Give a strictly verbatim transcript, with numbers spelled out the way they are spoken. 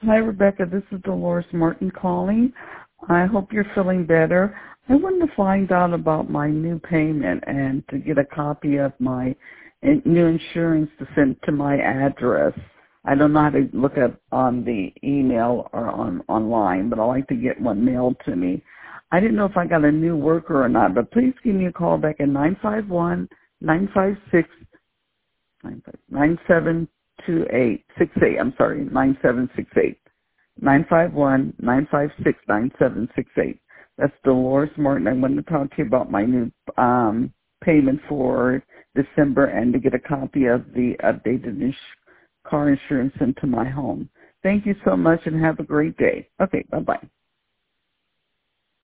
Hi, Rebecca. This is Dolores Martin calling. I hope you're feeling better. I wanted to find out about my new payment and to get a copy of my new insurance to send to my address. I don't know how to look up on the email or on online, but I like to get one mailed to me. I didn't know if I got a new worker or not, but please give me a call back at nine five one, nine five six, nine seven two eight, six eight, I'm sorry, nine seven six eight. nine five one, nine five six, nine seven six eight. That's Dolores Martin. I wanted to talk to you about my new um, payment for December and to get a copy of the updated ins- car insurance into my home. Thank you so much and have a great day. Okay, bye-bye.